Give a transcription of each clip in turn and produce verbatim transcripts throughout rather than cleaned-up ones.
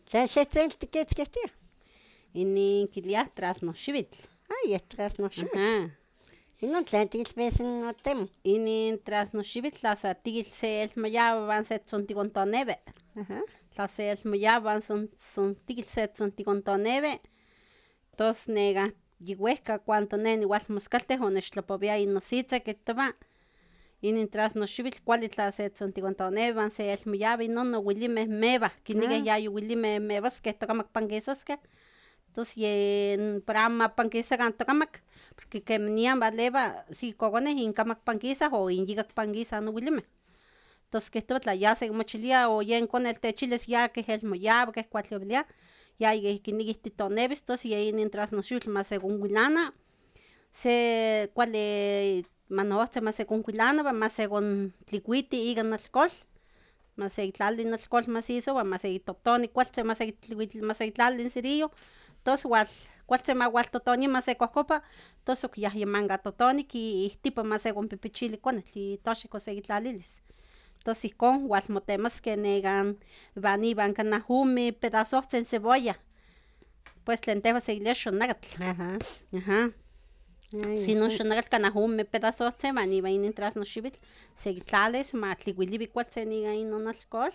tlen xehtzintli Inin kiliah trasnoxivitl. Ay, trasnoxivitl. Ajá. Inon tlen tiquilpesin otemo. Inin trasnoxivitl tla sa tiquil se elmayawa van se tzonticontoneve. Ajá. Tla se elmayawa van son, son tiquil se tzonticontoneve. Tos nega yihuehca cuanto nen igual moscalteh onechtlapovia inositza quetoba. Inin trasnoxivitl cuali tla se tzonticontoneve van se elmayawa inon owilimeh meva. Quinigueh Ah. yayowilimeh mevasqueh tocamak panquisasqueh. Tos yen para amo mapanquisacan tocamak, porque quemanian valeva si coconeh incamac panquisah o inyicak panquisah nowilimeh. Tos quihtowa tla ya semochilia o yen conetl techilis ya queh elmoyawa queh cuatliovilia, ya quiniqui titonevis, tos ye inin trasnoxivitl maseconhuilana, se cuali manohtzi maseconhuilana uan masecontlicuiti ica nalcol, maseitlali in nalcol macizo uan maseitotoni cualtzin maseitlali in cerillo, tos ual cualtzin maualtotoni masecohcopa, tos oc yahyemanca totonic ihtipa maseconpipichili conetl itoxic oseitlalilis. Tos ihcon ualmotemasqueh negan ivan ivan canah ome pedazohtzin cebolla, pues tlen tehua sequilia xonacatl. Ajá. Ajá. Ay, Si non xonacatl canah ome pedazohtzin uan ivan inin trasnoxivitl sequitlalis matliuilivi cualtzin ica inon alcohol,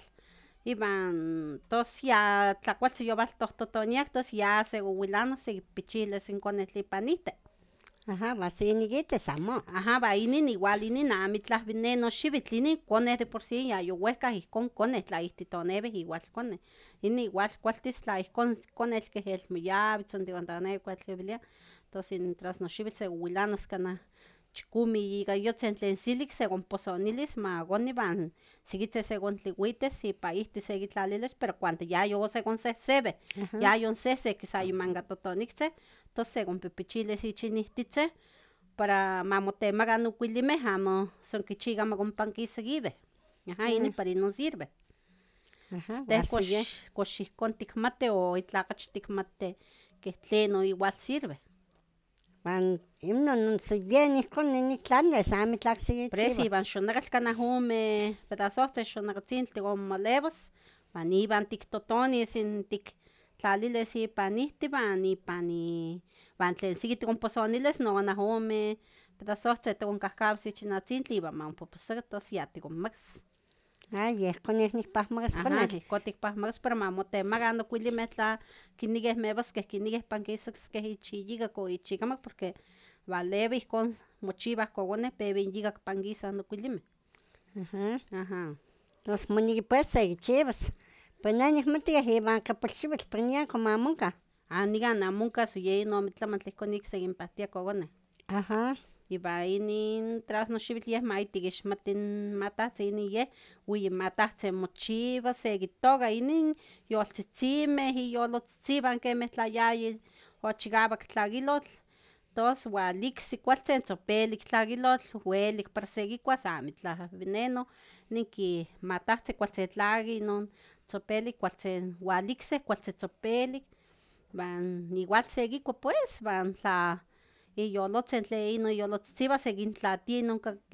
ivan tos ya tla cualtzin yovaltohtotoniac tos ya seconhuilana sequipichilis in conetl ipan ite. Ajá, uan siniquitis amo. Ajá, va inin igual inin amitlah veneno xivitl, inin coneh de por sí yayouehca ihcon coneh tla ihtitoneveh igual coneh. Inin igual cualtis tla ihcon conetl queh elmoyavi, tzonticontoneve cuatliovilia, tos inin trasnoxivitl seconhuilanas canah chicome icayotzin tlen silic seconposonilis ma coni uan siquitzin secontliuitis ipa ihti sequitlalilis, pero cuando ya yoseconsehseve, ya yonsehseh sa yomanca totonictzeh, tos seconpipichilis ich in ihtitzeh para mamotemaca in ocuilimeh amo son quichica maconpanquisaquiveh. Ajá, inin para inon sirve. Ajá, Teh uan cox, siyeh. cox ihcon ticmateh o itlacach ticmateh queh tleno igual sirve. Uan inon yen ihcon ninitlalilis amo itlah Por eso sequichiua. ivan xonacatl canah ome pedazohtzin xonacatzintli onmolevas, uan ivan tictotonis in tictlalilis ipan ihti uan ipan i, uan tlen siqui ticonposonilis no canah ome pedazohtzin ticoncahcawas ich in atzintli iwan mamopoposoca tos ya ticonmacas. Ay, yehcon neh nicpahmacas Ajá, conetl. ihcon ticpahmacas para mamotemaca in ocuilimeh tla quiniqueh mevasqueh, quiniqueh panquisasqueh ich iyicac o ich icamac, porque valeva ihcon mochiuah coconeh peua inyicac panquisah in ocuilimeh. Ajá. Ajá. Tos moniqui pues sequichiuas. Pues neh nicmati queh ivan capulxivitl, pero nian como amo oncah. Ah, nican amo oncah, so yeh inon amitlamantli ihcon ic sequinpahtia coconeh. Ajá. Iva inin trasnoxivitl yeh maitiquixmati in matahtzin, inin yeh uyi matahtzin mochiua sequitoca, inin yoltzitzimeh, iyolotzitzivan quemeh tla yayi ochicauac tlaquilotl, tos ualiksi cualtzin tzopelic tlaquilotl, uelic para sequicuas amitlah veneno, niqui matahtzin cualtzin tlaqui inon tzopelic cualtzin ualicsih, cualtzin tzopelic, uan igual sequicua pues, uan tla iyolotzin tlen inon iyolotzitziuah sequintlatia inon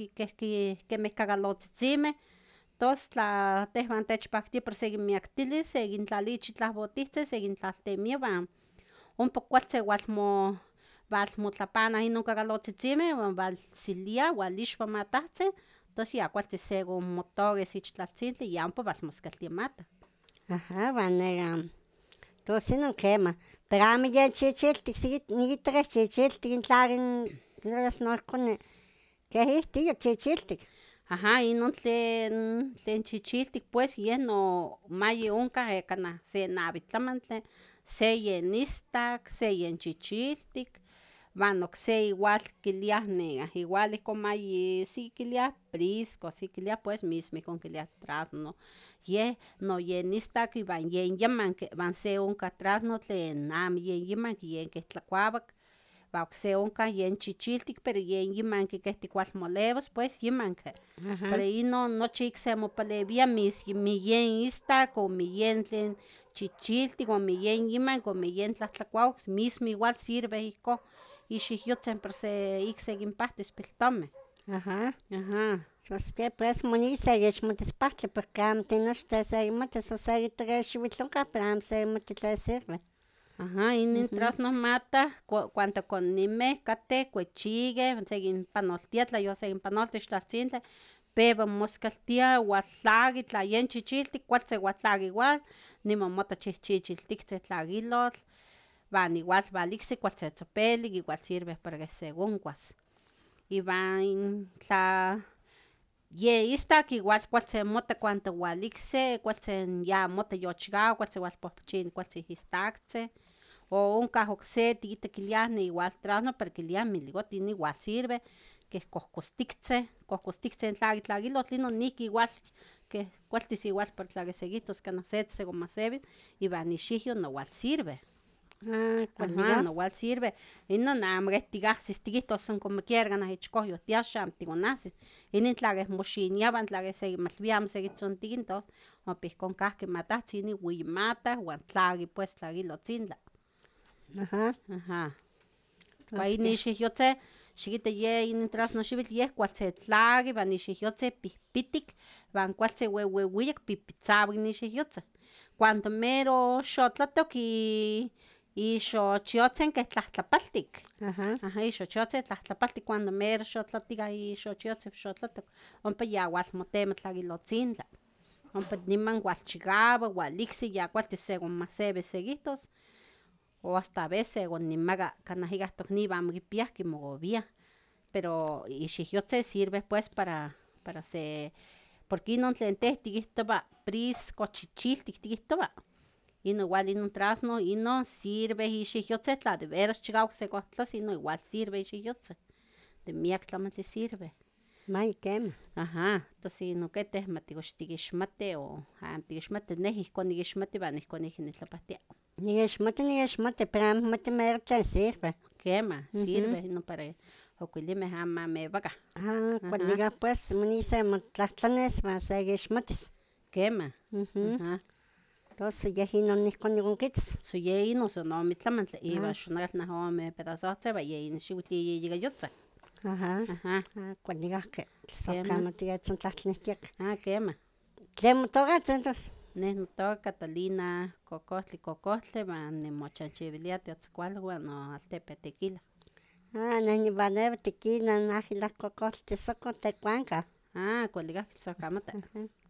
queh quemeh cacalotzitzimeh, tos tla tehwan techpactia para sequinmiactilis, sequintlalia ich itlah botihtzin, sequintlaltemia uan ompa cualtzin ualmo ualmotlapanah inon cacalotzitzimeh uan ualsiliah, ualixua matahtzin, tos ya cualtis seconmotoquis ich tlaltzintli ya ompa ualmoscaltia matah. Ajá, uan negan, tos inon quemah, pero amo yen chichiltic, niquita queh chichiltic in tlali in tlasnohconi, queh ihti yeh chichiltic. Ajá, inon tlen tlen chichiltic pues yeh no mayi oncah canah se naui tlamantli, se yen istac, se yen chichiltic, uan ocse igual quiliah nega igual ihcon mayi si quiliah prisco, si quiliah pues mismo ihcon quiliah trasno, yeh no yen istac iwan yen yamanqui, uan se oncah trasno tlen amo yen yamanqui yen queh tlacuauac, uan ocse oncah yen chichiltic pero yen yamanqui queh ticualmolewas pues yamanqui, Ajá. pero inon nochi ic semopalebia mis miyen istac o miyen tlen chichiltic o miyen yamanqui o miyen tlahtlacuauac, mismo igual sirve ihcon ixiuyotzin para se ic sequinpahtis piltomeh. Ajá. Ajá. Tos que pues moni segech motispahtli porque amo tinochtin seguimotis o seguitrexiuitlonca, pero amo seguimoti tlen sirve. Ajá, inin trasnohmatah cu cuanto conimeh cateh cuechigueh, sequinpanoltia tla yosequinpanolti ixtaltzintli, pewa moskaltia ua tlagi tla yen chichiltic kualtzin ua tlagi igual, niman mota chihchichiltictzeh tlagilotl, van igual valiksi kualtzin tzopelik, igual sirve para que seconcuas, iwan tla ye istak igual kualtzin mota cuanto ualiksi, kualtzin ya mota yochikauak, kualtzin walpohpochini kualtzin istaktzin, o onkah okse tiquita quiliah igual trasno pero quiliah miligotin inin igual sirve, keh cohcostictzeh, cohcostictzeh tlagi tlagilotl inon nihki igual keh kualtis igual para tla seguitos canah setl seconmahsebil, iwan ixiuyo noual sirve. Ah, Ajá, noual sirve, inon amo keh tikahsis tiquihtos san como quiera canah ichcohyo tiaxa amo ticonahsis, inin tla keh moxiniaban tla keh sequimalvia amo sequitzontiquih tos ompa ihcon cahki matahtzin inin uimatah uan tlagi pues tlagilotzintla. Ajá. Ajá. Tos Ua inin xiuyotzeh xiquita yeh inin trasnoxiuitl yeh kualtzin tlagi uan ixiuyotzeh pihpitic uan kualtzin ueueuiyac pipitzaui inin xiuyotzeh, cuando mero xotlatoc i ixochiotzin keh tlahtlapatltic, Ajá. aha, ixochiotzin tlahtlapatltic cuando mero xotlatica ixochiotzin xotlatoc, ompa ya ualmotema tlagilotzintla, ompa niman ualchikaua, ualiksi ya kualtis seconmahsebi seguihtos, o hasta a veces seconnimaca canah igah tocniuan amo kipiah kimogobiah, pero ixiuyotzin sirve pues para para se, porque inon tlen teh tiquihtoua prisco chichiltic tiquihtoua, inon igual inon trasno inon sirve ixiuyotzin tla de veras chicauac secohtlas inon igual sirve ixiuyotzin, de miac tlamantli sirve. May quema. Ajá, tos inon queteh mati kox tiquixmatih o amo tiquixmati, neh ihcon niquixmati uan ihcon nihki nitlapahtia. Niguixmati, niguixmati, pero amo mati mero tlen sirve. Quema, sirve inon para ocuilimeh amo mamewacah. Ah, cuando pues moni semotlahtlanis uan seguixmatis. Quema, Ujú. ajá. Tos yeh inon ihcon niconquitas. So yeh inon son ome tlamantli, iwan xonacatl nah ome pedazohtzeh uan yeh inon xiuitl yiyikayotzeh. Ajá. Ajá, Ah, cuando que Quema. sacamatiatzon tlahtlanihtiac. ah, quema. ¿Tlen motocatzin entonces? Neh notoka Catalina Cocohtli Cocohtli uan nimochanchibilia Teotzcualo uan noaltepe Tequila. Ah, neh nibaleva tequila, nahilah cocotl, tisoco, tecuanca. Ah, cuali cahki tlahkamati. Ajá.